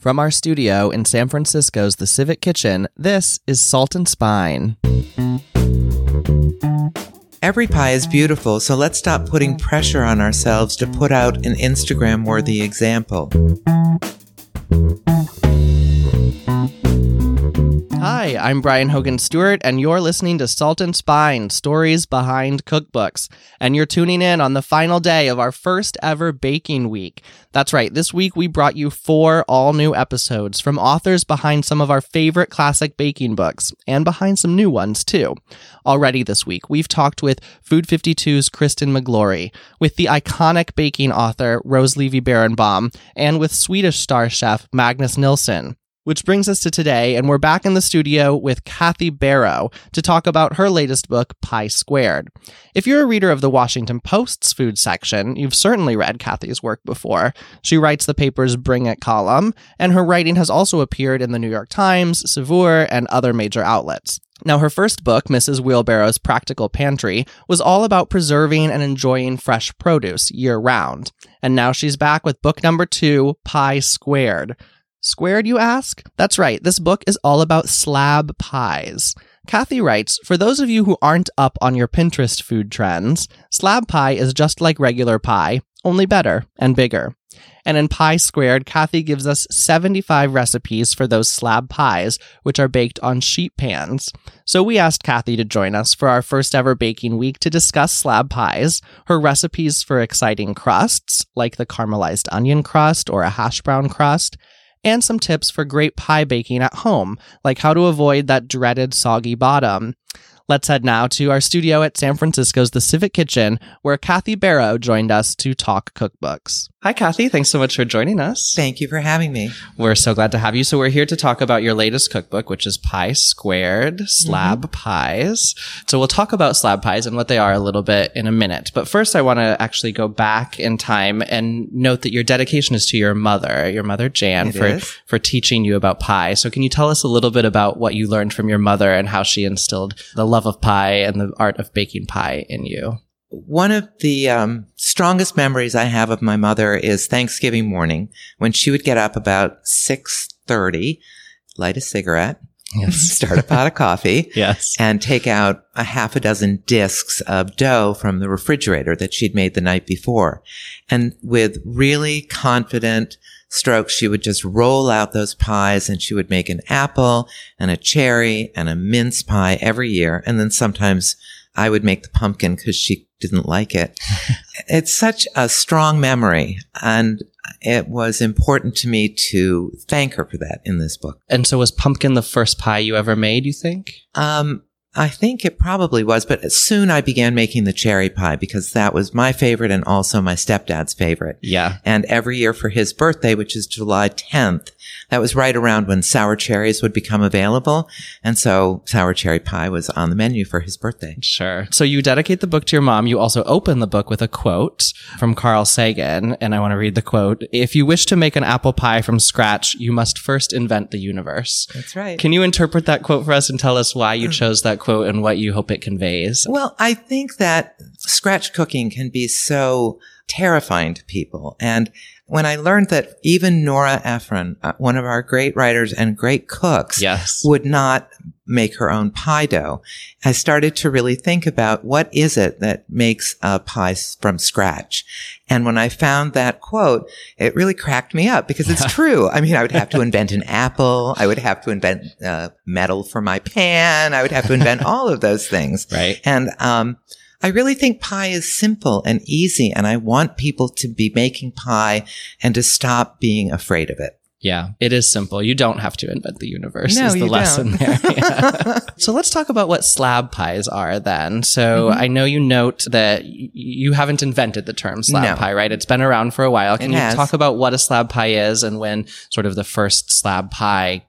From our studio in San Francisco's The Civic Kitchen, this is Salt and Spine. Every pie is beautiful, so let's stop putting pressure on ourselves to put out an Instagram-worthy example. Hi, I'm Brian Hogan Stewart, and you're listening to Salt and Spine, Stories Behind Cookbooks. And you're tuning in on the final day of our first ever baking week. That's right, this week we brought you 4 all-new episodes from authors behind some of our favorite classic baking books, and behind some new ones, too. Already this week, we've talked with Food 52's Kristen McGlory, with the iconic baking author Rose Levy Berenbaum, and with Swedish star chef Magnus Nilsson. Which brings us to today, and we're back in the studio with Kathy Barrow to talk about her latest book, Pie Squared. If you're a reader of the Washington Post's food section, you've certainly read Kathy's work before. She writes the paper's Bring It column, and her writing has also appeared in the New York Times, Saveur, and other major outlets. Now, her first book, Mrs. Wheelbarrow's Practical Pantry, was all about preserving and enjoying fresh produce year-round. And now she's back with book number 2, Pie Squared. Squared, you ask? That's right, this book is all about slab pies. Kathy writes, for those of you who aren't up on your Pinterest food trends, slab pie is just like regular pie, only better and bigger. And in Pie Squared, Kathy gives us 75 recipes for those slab pies, which are baked on sheet pans. So we asked Kathy to join us for our first ever baking week to discuss slab pies, her recipes for exciting crusts, like the caramelized onion crust or a hash brown crust, and some tips for great pie baking at home, like how to avoid that dreaded soggy bottom. Let's head now to our studio at San Francisco's The Civic Kitchen, where Kathy Barrow joined us to talk cookbooks. Hi, Kathy. Thanks so much for joining us. Thank you for having me. We're so glad to have you. So we're here to talk about your latest cookbook, which is Pie Squared, Slab Pies. So we'll talk about slab pies and what they are a little bit in a minute. But first, I want to actually go back in time and note that your dedication is to your mother Jan, for teaching you about pie. So can you tell us a little bit about what you learned from your mother and how she instilled the love of pie and the art of baking pie in you? One of the strongest memories I have of my mother is Thanksgiving morning, when she would get up about 6:30, light a cigarette, start a pot of coffee, and take out a half a dozen discs of dough from the refrigerator that she'd made the night before. And with really confident strokes, she would just roll out those pies, and she would make an apple and a cherry and a mince pie every year. And then sometimes I would make the pumpkin because she didn't like it. It's such a strong memory, and it was important to me to thank her for that in this book. And so was pumpkin the first pie you ever made, you think? I think it probably was, but soon I began making the cherry pie because that was my favorite and also my stepdad's favorite. Yeah. And every year for his birthday, which is July 10th, that was right around when sour cherries would become available. And so sour cherry pie was on the menu for his birthday. Sure. So you dedicate the book to your mom. You also open the book with a quote from Carl Sagan. And I want to read the quote. If you wish to make an apple pie from scratch, you must first invent the universe. That's right. Can you interpret that quote for us and tell us why you chose that quote and what you hope it conveys? Well, I think that scratch cooking can be so terrifying to people. And when I learned that even Nora Ephron, one of our great writers and great cooks, would not make her own pie dough, I started to really think about what is it that makes a pie from scratch. And when I found that quote, it really cracked me up because it's true. I mean, I would have to invent an apple. I would have to invent metal for my pan. I would have to invent all of those things. Right. And I really think pie is simple and easy, and I want people to be making pie and to stop being afraid of it. Yeah, it is simple. You don't have to invent the universe, no, is the lesson don't. there. Yeah. So let's talk about what slab pies are then. So I know you note that you haven't invented the term slab pie, right? It's been around for a while. Can you talk about what a slab pie is and when sort of the first slab pie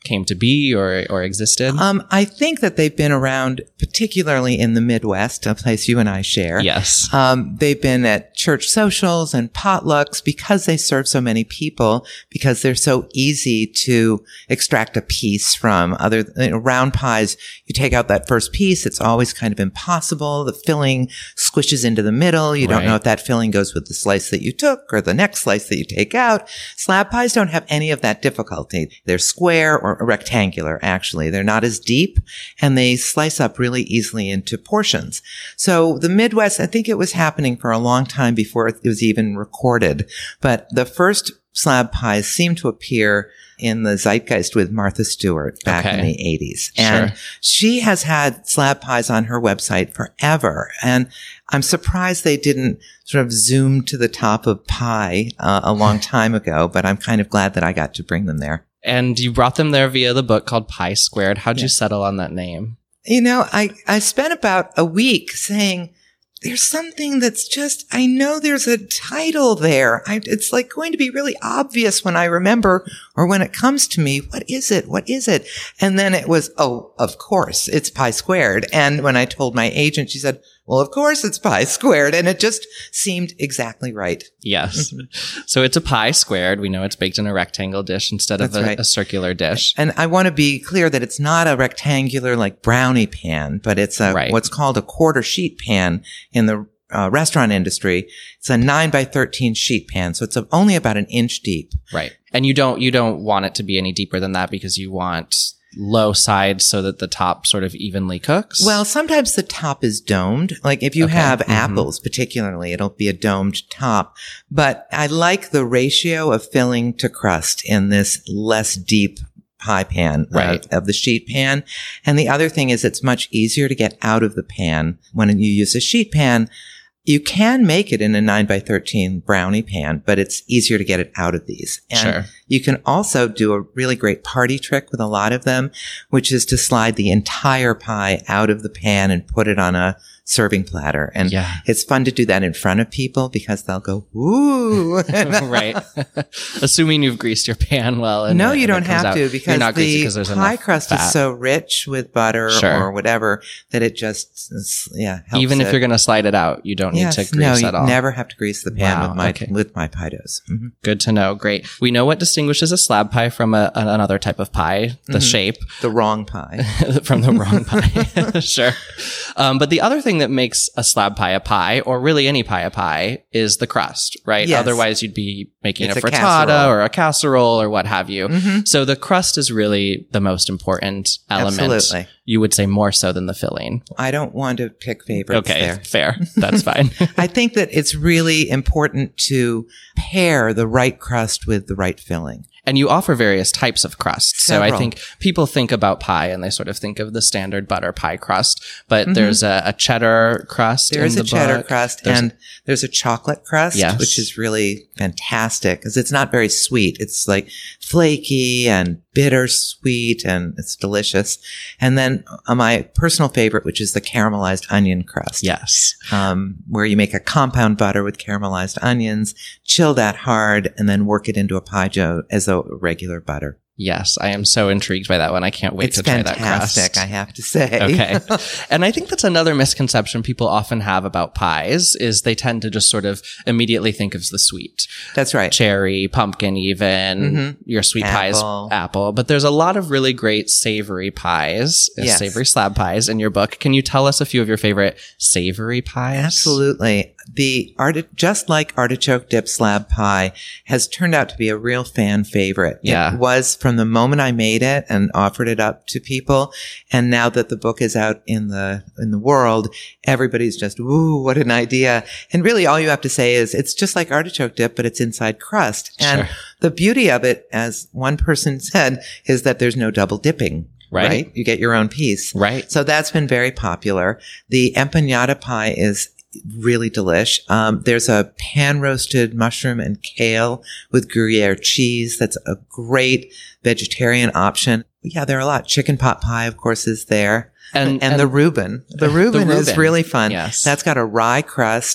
came to be or existed? I think that they've been around, particularly in the Midwest, a place you and I share. Yes. They've been at church socials and potlucks because they serve so many people, because they're so easy to extract a piece from. Round pies, you take out that first piece, it's always kind of impossible. The filling squishes into the middle. You don't know if that filling goes with the slice that you took or the next slice that you take out. Slab pies don't have any of that difficulty. They're square or rectangular, actually. They're not as deep, and they slice up really easily into portions. So the Midwest, I think it was happening for a long time before it was even recorded. But the first slab pies seem to appear in the zeitgeist with Martha Stewart back in the 80s. And she has had slab pies on her website forever. And I'm surprised they didn't sort of zoom to the top of pie a long time ago, but I'm kind of glad that I got to bring them there. And you brought them there via the book called Pie Squared. How'd you settle on that name? You know, I spent about a week saying, there's something that's just, I know there's a title there. It's like going to be really obvious when I remember or when it comes to me. What is it? What is it? And then it was, oh, of course, it's Pie Squared. And when I told my agent, she said, well, of course it's Pie Squared. And it just seemed exactly right. Yes. So it's a pie squared. We know it's baked in a rectangle dish instead of a circular dish. And I want to be clear that it's not a rectangular like brownie pan, but it's what's called a quarter sheet pan in the restaurant industry. It's a 9x13 sheet pan. So it's only about an inch deep. Right. And you don't want it to be any deeper than that because you want low sides so that the top sort of evenly cooks? Well, sometimes the top is domed. Like if you have apples particularly, it'll be a domed top. But I like the ratio of filling to crust in this less deep pie pan of the sheet pan. And the other thing is it's much easier to get out of the pan when you use a sheet pan. You can make it in a 9x13 brownie pan, but it's easier to get it out of these. And you can also do a really great party trick with a lot of them, which is to slide the entire pie out of the pan and put it on a serving platter. And it's fun to do that in front of people because they'll go, ooh. Right. Assuming you've greased your pan well. And no, you don't have to because the pie crust is so rich with butter or whatever that it just, helps. Even if you're going to slide it out, you don't need to grease at all. No, you never have to grease the pan with my pie doughs. Mm-hmm. Good to know. Great. We know what distinguishes a slab pie from another type of pie, the shape. The wrong pie. From the wrong pie. Sure. But the other thing that makes a slab pie a pie, or really any pie a pie, is the crust, right? Yes. Otherwise, you'd be making a frittata or a casserole or what have you. Mm-hmm. So the crust is really the most important element. Absolutely. You would say more so than the filling. I don't want to pick favorites there. Okay, fair. That's fine. I think that it's really important to pair the right crust with the right filling. And you offer various types of crust. So I think people think about pie and they sort of think of the standard butter pie crust, but there's a cheddar crust. There's a cheddar crust and there's a chocolate crust, which is really fantastic because it's not very sweet. It's like flaky and bittersweet and it's delicious. And then my personal favorite, which is the caramelized onion crust. Yes. Where you make a compound butter with caramelized onions, chill that hard, and then work it into a pie dough as a regular butter. Yes, I am so intrigued by that one. I can't wait to try that crust. It's fantastic, I have to say. Okay. And I think that's another misconception people often have about pies is they tend to just sort of immediately think of the sweet. That's right. Cherry, pumpkin even, your sweet pies, apple. But there's a lot of really great savory pies, savory slab pies in your book. Can you tell us a few of your favorite savory pies? Absolutely. The Just Like Artichoke Dip Slab Pie has turned out to be a real fan favorite. Yeah. It was from the moment I made it and offered it up to people. And now that the book is out in the world, everybody's just, ooh, what an idea. And really all you have to say is it's just like artichoke dip, but it's inside crust. And the beauty of it, as one person said, is that there's no double dipping. Right? You get your own piece. Right. So that's been very popular. The empanada pie is really delish. There's a pan roasted mushroom and kale with Gruyere cheese. That's a great vegetarian option. Yeah, there are a lot. Chicken pot pie, of course, is there. And the Reuben. The Reuben is really fun. Yes. That's got a rye crust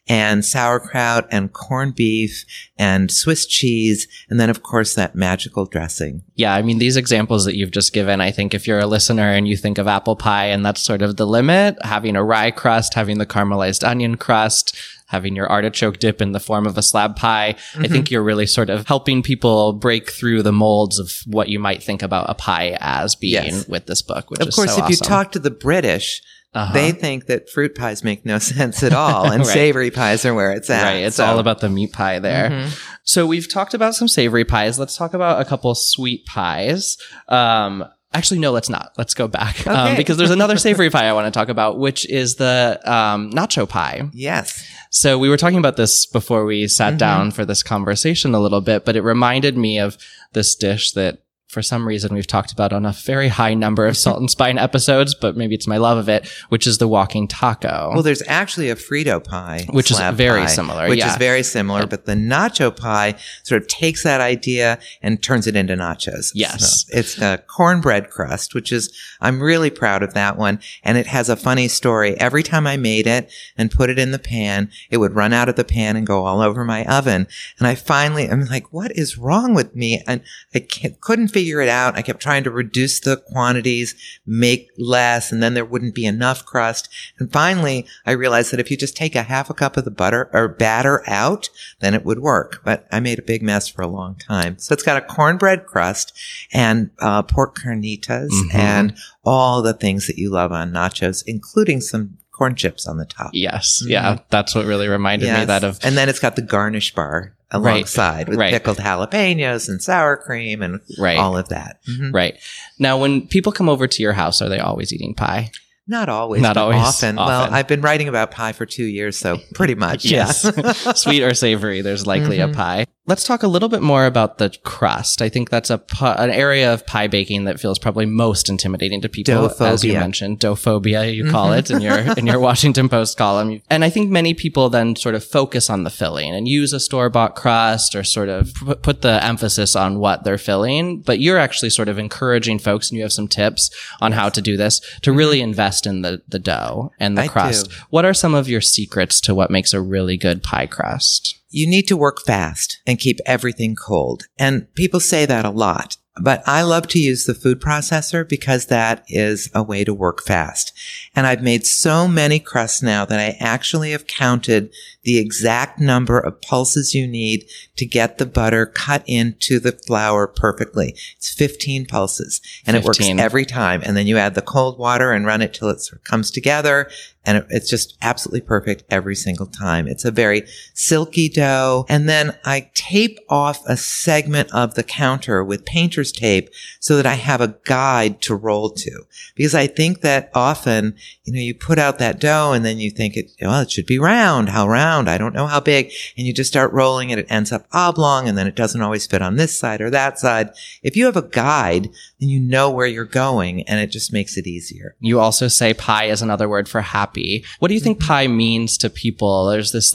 and sauerkraut and corned beef and Swiss cheese. And then, of course, that magical dressing. Yeah, I mean, these examples that you've just given, I think if you're a listener and you think of apple pie and that's sort of the limit, having a rye crust, having the caramelized onion crust, having your artichoke dip in the form of a slab pie, I think you're really sort of helping people break through the molds of what you might think about a pie as being with this book, which is so awesome. Of course, if you talk to the British, they think that fruit pies make no sense at all, and savory pies are where it's at. Right, it's all about the meat pie there. So we've talked about some savory pies. Let's talk about a couple sweet pies. Actually, no, let's not. Let's go back because there's another savory pie I want to talk about, which is the nacho pie. Yes. So we were talking about this before we sat down for this conversation a little bit, but it reminded me of this dish that for some reason we've talked about on a very high number of Salt and Spine episodes, but maybe it's my love of it, which is the walking taco. Well, there's actually a Frito pie, which is very similar. Which is very similar, but the nacho pie sort of takes that idea and turns it into nachos. Yes. So it's a cornbread crust, which is, I'm really proud of that one. And it has a funny story. Every time I made it and put it in the pan, it would run out of the pan and go all over my oven. And I'm like, what is wrong with me? And I couldn't figure it out. I kept trying to reduce the quantities, make less, and then there wouldn't be enough crust. And finally, I realized that if you just take a half a cup of the butter or batter out, then it would work. But I made a big mess for a long time. So it's got a cornbread crust and pork carnitas and all the things that you love on nachos, including some corn chips on the top. Yes. Yeah. That's what really reminded me that of. And then it's got the garnish bar alongside with pickled jalapenos and sour cream and all of that. Right. Now, when people come over to your house, are they always eating pie? Not always. Often. Well, I've been writing about pie for 2 years, so pretty much. Yes. Sweet or savory, there's likely a pie. Let's talk a little bit more about the crust. I think that's an area of pie baking that feels probably most intimidating to people, Dough-phobia. as you mentioned. Dough-phobia, you call it in your Washington Post column. And I think many people then sort of focus on the filling and use a store-bought crust or sort of put the emphasis on what they're filling. But you're actually sort of encouraging folks, and you have some tips on how to do this, to really invest in the dough and the crust. Do. What are some of your secrets to what makes a really good pie crust? You need to work fast and keep everything cold. And people say that a lot, but I love to use the food processor because that is a way to work fast. And I've made so many crusts now that I actually have counted the exact number of pulses you need to get the butter cut into the flour perfectly. It's 15 pulses and 15. It works every time. And then you add the cold water and run it till it sort of comes together. And it's just absolutely perfect every single time. It's a very silky dough. And then I tape off a segment of the counter with painter's tape so that I have a guide to roll to. Because I think that often, you put out that dough and then you think it should be round. How round? I don't know how big. And you just start rolling it. It ends up oblong and then it doesn't always fit on this side or that side. If you have a guide, then you know where you're going and it just makes it easier. You also say pie is another word for happy. What do you think pie means to people? There's this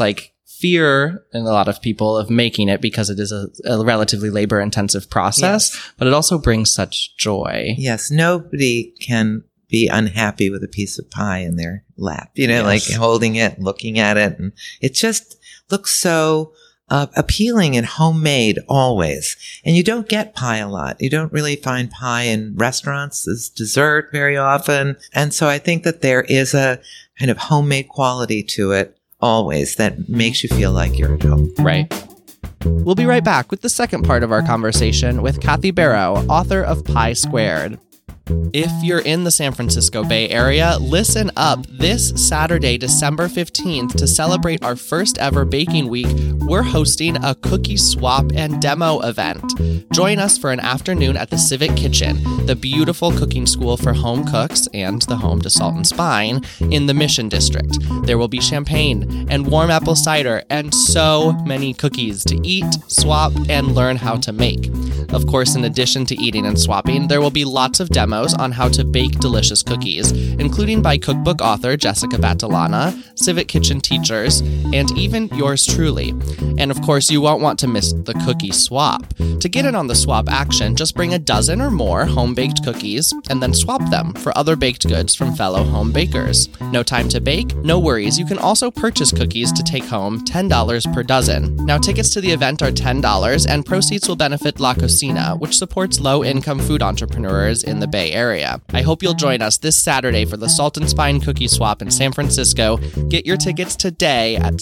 fear in a lot of people of making it because it is a relatively labor intensive process, but it also brings such joy. Yes. Nobody can be unhappy with a piece of pie in their lap, like holding it, looking at it. And it just looks so appealing and homemade always. And you don't get pie a lot. You don't really find pie in restaurants as dessert very often. And so I think that there is a kind of homemade quality to it always that makes you feel like you're at home. Right. We'll be right back with the second part of our conversation with Kathy Barrow, author of Pie Squared. If you're in the San Francisco Bay Area, listen up. This Saturday, December 15th, to celebrate our first ever baking week, we're hosting a cookie swap and demo event. Join us for an afternoon at the Civic Kitchen, the beautiful cooking school for home cooks and the home to Salt and Spine in the Mission District. There will be champagne and warm apple cider and so many cookies to eat, swap, and learn how to make. Of course, in addition to eating and swapping, there will be lots of demos demos on how to bake delicious cookies, including by cookbook author Jessica Batalana, Civic Kitchen teachers, and even yours truly. And of course, you won't want to miss the cookie swap. To get in on the swap action, just bring a dozen or more home-baked cookies and then swap them for other baked goods from fellow home bakers. No time to bake? No worries. You can also purchase cookies to take home $10 per dozen. Now, tickets to the event are $10, and proceeds will benefit La Cocina, which supports low-income food entrepreneurs in the Bay Area. I hope you'll join us this Saturday for the Salt and Spine Cookie Swap in San Francisco. Get your tickets today at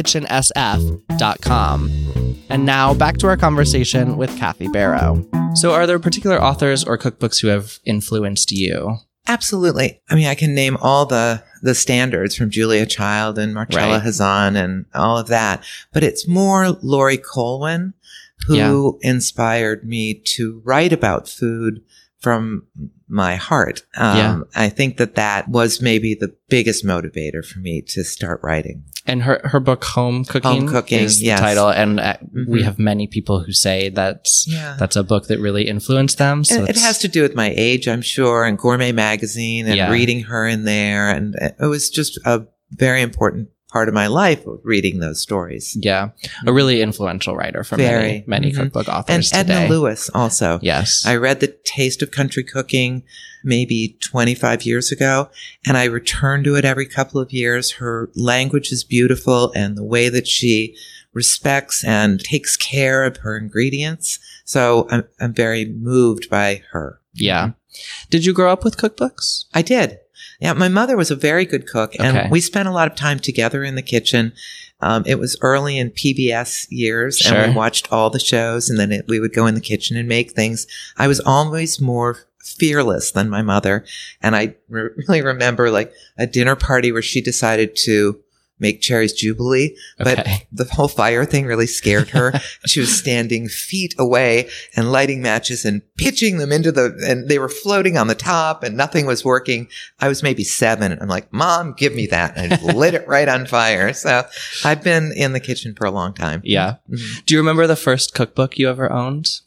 civickitchensf.com. And now, back to our conversation with Kathy Barrow. So are there particular authors or cookbooks who have influenced you? Absolutely. I mean, I can name all the standards from Julia Child and Marcella Hazan and all of that. But it's more Laurie Colwin who inspired me to write about food from my heart. I think that was maybe the biggest motivator for me to start writing. And her book, Home Cooking is the title. And we have many people who say that's a book that really influenced them. So it has to do with my age, I'm sure, and Gourmet Magazine and reading her in there. And it was just a very important part of my life, reading those stories. Yeah. A really influential writer for many cookbook authors and today. Edna Lewis also. Yes. I read The Taste of Country Cooking maybe 25 years ago, and I return to it every couple of years. Her language is beautiful, and the way that she respects and takes care of her ingredients. So I'm very moved by her. Yeah. Did you grow up with cookbooks? I did. Yeah, my mother was a very good cook, and we spent a lot of time together in the kitchen. It was early in PBS years, and we watched all the shows, and then we would go in the kitchen and make things. I was always more fearless than my mother, and I really remember like a dinner party where she decided to make Cherry's Jubilee, but the whole fire thing really scared her. She was standing feet away and lighting matches and pitching them and they were floating on the top and nothing was working. I was maybe 7 and I'm like, Mom, give me that. And I lit it right on fire. So I've been in the kitchen for a long time. Yeah. Mm-hmm. Do you remember the first cookbook you ever owned?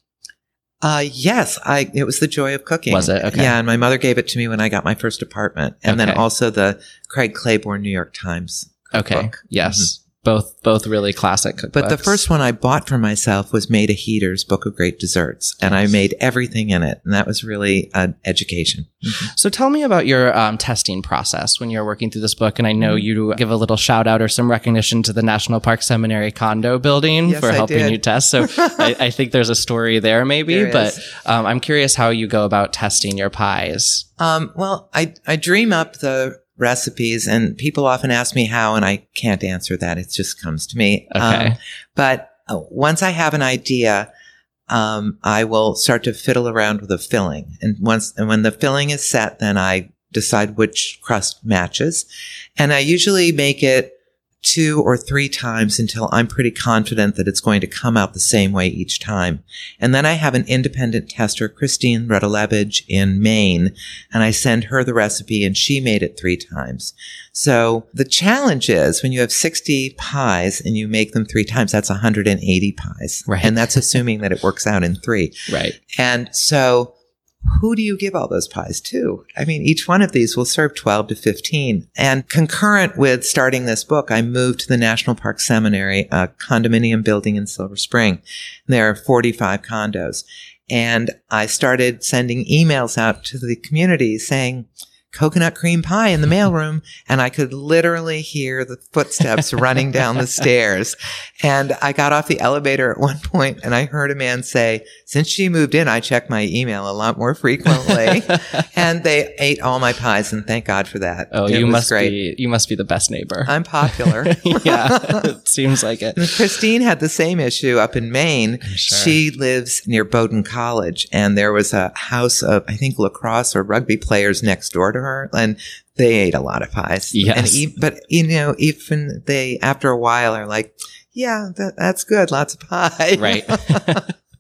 Yes, it was The Joy of Cooking. Was it? Okay. Yeah. And my mother gave it to me when I got my first apartment. And then also the Craig Claiborne New York Times cookbook. Yes. Both really classic cookbooks. But the first one I bought for myself was Maida Heater's Book of Great Desserts. And I made everything in it. And that was really an education. Mm-hmm. So tell me about your testing process when you're working through this book. And I know you give a little shout out or some recognition to the National Park Seminary condo building for helping you test. So I think there's a story there maybe. But I'm curious how you go about testing your pies. Well, I dream up the recipes, and people often ask me how, and I can't answer that. It just comes to me. But once I have an idea, I will start to fiddle around with the filling. And when the filling is set, then I decide which crust matches. And I usually make it 2 or 3 times until I'm pretty confident that it's going to come out the same way each time. And then I have an independent tester, Christine Rudalevich in Maine, and I send her the recipe and she made it 3 times. So the challenge is when you have 60 pies and you make them 3 times, that's 180 pies. Right. And that's assuming that it works out in 3. Right. And so who do you give all those pies to? I mean, each one of these will serve 12 to 15. And concurrent with starting this book, I moved to the National Park Seminary, a condominium building in Silver Spring. There are 45 condos. And I started sending emails out to the community saying, coconut cream pie in the mailroom. And I could literally hear the footsteps running down the stairs. And I got off the elevator at one point and I heard a man say, since she moved in, I check my email a lot more frequently. And they ate all my pies, and thank God for that. Oh, you must be the best neighbor. I'm popular. Yeah, it seems like it. And Christine had the same issue up in Maine. Sure. She lives near Bowdoin College, and there was a house of, I think, lacrosse or rugby players next door to her, and they ate a lot of pies. Yes. But even they, after a while, are like, yeah, that's good. Lots of pie. Right.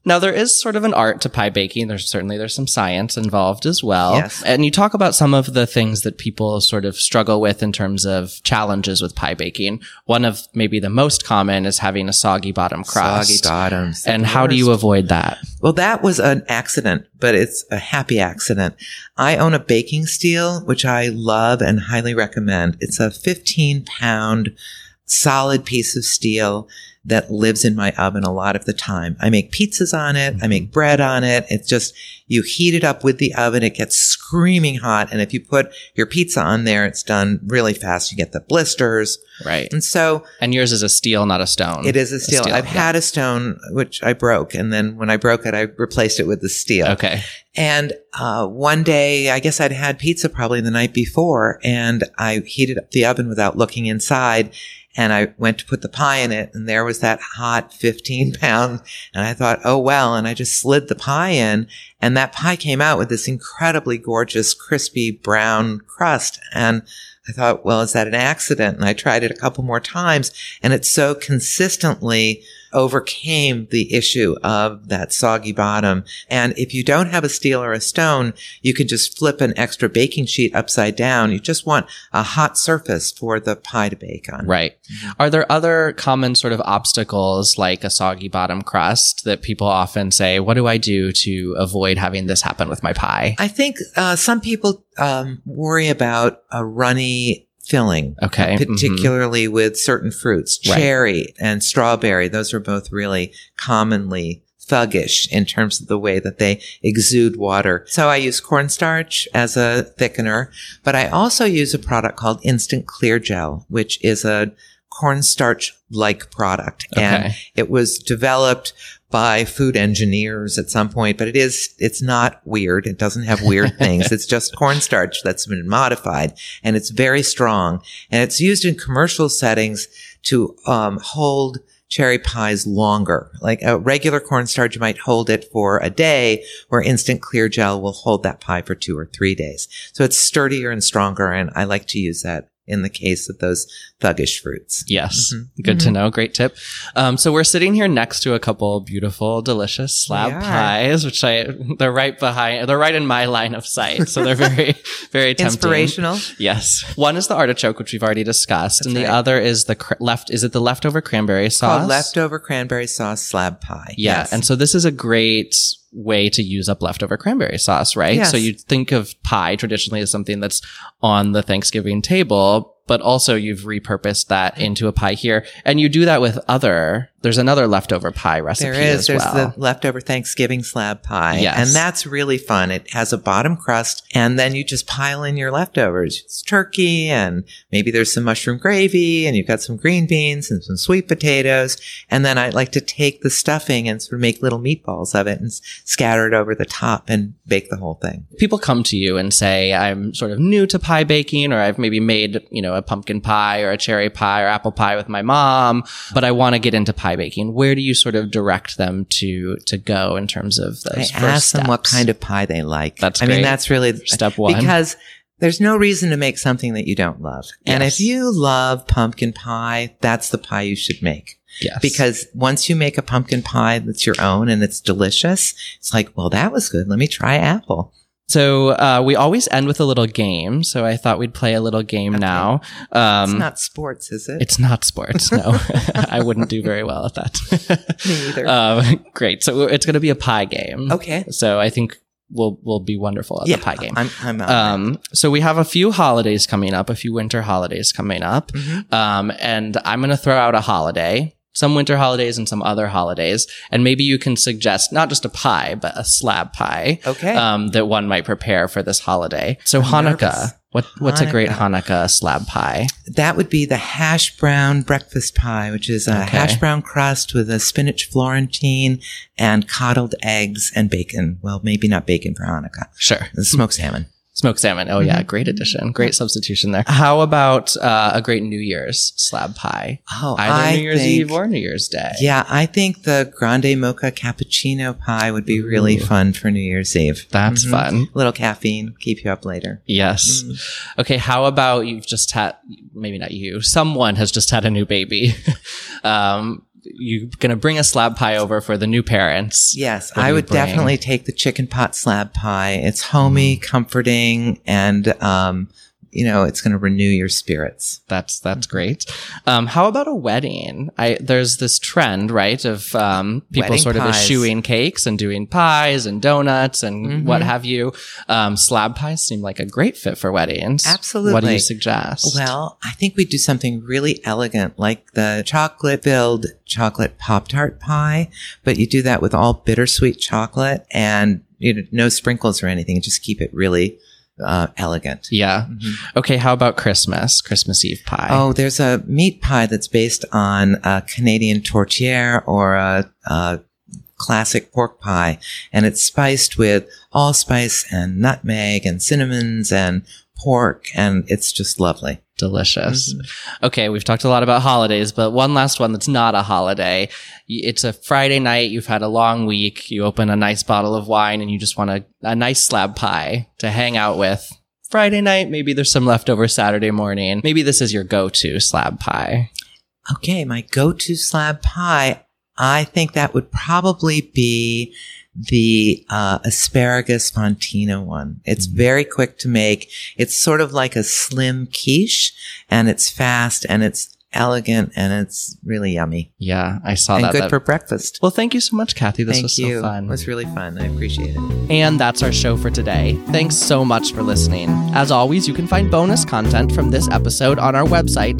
Now, there is sort of an art to pie baking. There's some science involved as well. Yes. And you talk about some of the things that people sort of struggle with in terms of challenges with pie baking. One of maybe the most common is having a soggy bottom crust. Soggy bottoms. And how do you avoid that? Well, that was an accident, but it's a happy accident. I own a baking steel, which I love and highly recommend. It's a 15-pound solid piece of steel that lives in my oven a lot of the time. I make pizzas on it. I make bread on it. It's just, you heat it up with the oven. It gets screaming hot. And if you put your pizza on there, it's done really fast. You get the blisters. Right. And so. And yours is a steel, not a stone. It is a steel. I've had a stone, which I broke. And then when I broke it, I replaced it with the steel. Okay. And one day, I guess I'd had pizza probably the night before, and I heated up the oven without looking inside. And I went to put the pie in it, and there was that hot 15-pound. And I thought, oh, well. And I just slid the pie in, and that pie came out with this incredibly gorgeous, crispy brown crust. And I thought, well, is that an accident? And I tried it a couple more times, and it so consistently overcame the issue of that soggy bottom. And if you don't have a steel or a stone, you can just flip an extra baking sheet upside down. You just want a hot surface for the pie to bake on. Right. Are there other common sort of obstacles like a soggy bottom crust that people often say, what do I do to avoid having this happen with my pie? I think some people worry about a runny filling. Okay. Particularly with certain fruits, cherry and strawberry. Those are both really commonly thuggish in terms of the way that they exude water. So I use cornstarch as a thickener, but I also use a product called Instant Clear Gel, which is a cornstarch-like product. Okay. And it was developed by food engineers at some point, but it's not weird. It doesn't have weird things. It's just cornstarch that's been modified, and it's very strong. And it's used in commercial settings to hold cherry pies longer. Like a regular cornstarch, you might hold it for a day, where Instant Clear Gel will hold that pie for 2 or 3 days. So it's sturdier and stronger, and I like to use that in the case of those thuggish fruits. Yes. Mm-hmm. Good to know. Great tip. So we're sitting here next to a couple beautiful, delicious slab pies, which they're right in my line of sight. So they're very, very tempting. Inspirational. Yes. One is the artichoke, which we've already discussed. That's and the other is is it the leftover cranberry sauce? Called leftover cranberry sauce slab pie. Yeah. Yes. And so this is a great way to use up leftover cranberry sauce, right? Yes. So you think of pie traditionally as something that's on the Thanksgiving table, but also you've repurposed that into a pie here. And you do that with there's another leftover pie recipe There's well. the leftover Thanksgiving slab pie. Yes. And that's really fun. It has a bottom crust, and then you just pile in your leftovers. It's turkey, and maybe there's some mushroom gravy, and you've got some green beans and some sweet potatoes. And then I like to take the stuffing and sort of make little meatballs of it and scatter it over the top and bake the whole thing. People come to you and say, I'm sort of new to pie baking, or I've maybe made, a pumpkin pie or a cherry pie or apple pie with my mom, but I want to get into pie baking. Where do you sort of direct them to go in terms of those I ask them what kind of pie they like. That's great. I mean, that's really step one. Because there's no reason to make something that you don't love. Yes. And if you love pumpkin pie, that's the pie you should make. Yes. Because once you make a pumpkin pie that's your own and it's delicious, it's like, well, that was good. Let me try apple. So we always end with a little game. So I thought we'd play a little game now. It's not sports, is it? It's not sports. No, I wouldn't do very well at that. Me either. Great. So it's going to be a pie game. Okay. So I think we'll be wonderful at the pie game. I'm out. So we have a few holidays coming up, a few winter holidays coming up. Mm-hmm. And I'm going to throw out a holiday. Some winter holidays and some other holidays. And maybe you can suggest not just a pie, but a slab pie. Okay. That one might prepare for this holiday. So Hanukkah. What's a great Hanukkah slab pie? That would be the hash brown breakfast pie, which is a hash brown crust with a spinach Florentine and coddled eggs and bacon. Well, maybe not bacon for Hanukkah. Sure. Smoked salmon. Smoked salmon. Oh, yeah. Great addition. Great substitution there. How about a great New Year's slab pie? Oh, Either New Year's Eve or New Year's Day. Yeah, I think the grande mocha cappuccino pie would be really fun for New Year's Eve. That's fun. A little caffeine, keep you up later. Yes. Okay, how about you've just had, maybe not you, someone has just had a new baby. you're going to bring a slab pie over for the new parents. Yes, I would definitely take the chicken pot slab pie. It's homey, comforting, and it's going to renew your spirits. That's great. How about a wedding? There's this trend, right, of people Wedding sort of pies. eschewing cakes and doing pies and donuts and what have you. Slab pies seem like a great fit for weddings. Absolutely. What do you suggest? Well, I think we do something really elegant, like the chocolate-filled chocolate Pop-Tart pie, but you do that with all bittersweet chocolate and no sprinkles or anything. Just keep it really elegant. Yeah. Okay, how about Christmas Eve pie? Oh, there's a meat pie that's based on a Canadian tourtière or a classic pork pie, and it's spiced with allspice and nutmeg and cinnamons and pork, and it's just lovely. Delicious. Okay, we've talked a lot about holidays, but one last one that's not a holiday. It's a Friday night. You've had a long week. You open a nice bottle of wine and you just want a nice slab pie to hang out with. Friday night, maybe there's some leftover Saturday morning. Maybe this is your go-to slab pie. Okay, my go-to slab pie, I think that would probably be the asparagus fontina one. It's very quick to make. It's sort of like a slim quiche, and it's fast, and it's elegant, and it's really yummy. Yeah, I saw and that. And good for breakfast. Well, thank you so much, Kathy. This was so fun. It was really fun. I appreciate it. And that's our show for today. Thanks so much for listening. As always, you can find bonus content from this episode on our website,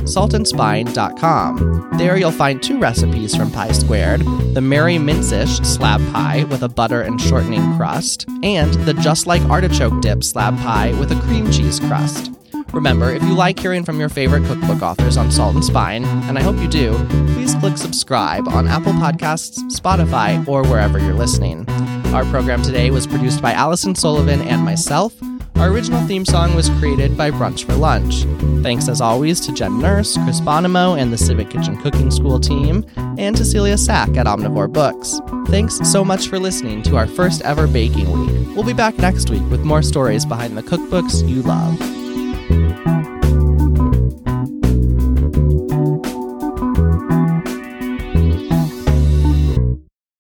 saltandspine.com. There you'll find 2 recipes from Pie Squared, the Merry Mince-ish slab pie with a butter and shortening crust, and the Just Like Artichoke Dip slab pie with a cream cheese crust. Remember, if you like hearing from your favorite cookbook authors on Salt and Spine, and I hope you do, please click subscribe on Apple Podcasts, Spotify, or wherever you're listening. Our program today was produced by Allison Sullivan and myself. Our original theme song was created by Brunch for Lunch. Thanks as always to Jen Nurse, Chris Bonimo, and the Civic Kitchen Cooking School team, and to Celia Sack at Omnivore Books. Thanks so much for listening to our first ever baking week. We'll be back next week with more stories behind the cookbooks you love.